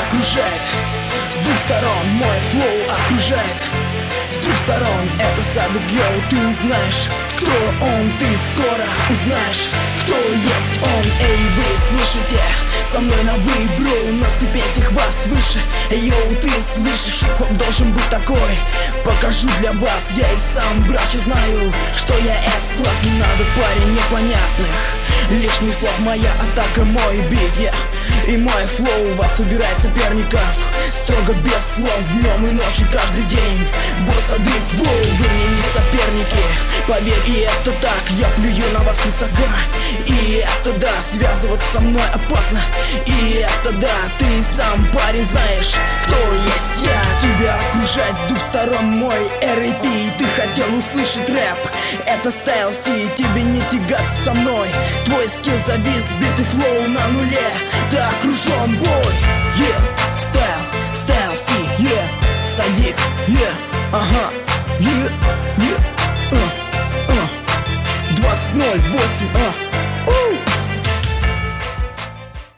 окружает, с двух сторон мой флоу окружает. С двух сторон это Садык, йоу, ты узнаешь, кто он, ты скоро узнаешь, кто есть он. Эй, вы слышите, со мной на вы, бро, на ступень всех вас выше. Эй, йоу, ты слышишь, хип-хоп должен быть такой. Покажу для вас, я и сам, братья, знаю, что я S-класс. Не надо, парень, непонятных лишних слов, моя атака, мой бит, yeah. И мой флоу вас убирает соперников строго без слов, днем и ночью, каждый день. Бой Садык, воу, вы мне не соперники, поверь, и это так. Я плюю на вас высока, и это да, связываться со мной опасно. И это да, ты сам, парень, знаешь, кто есть я. Тебя окружает с двух сторон мой R.A.P. Ты хотел услышать рэп, это Style C. Тебе не тягаться со мной, твой скилл завис, бит и флоу на нуле. Ты окружен, бой, yeah. Style C, yeah. Садик, yeah. Ага, yeah, yeah. 20:08,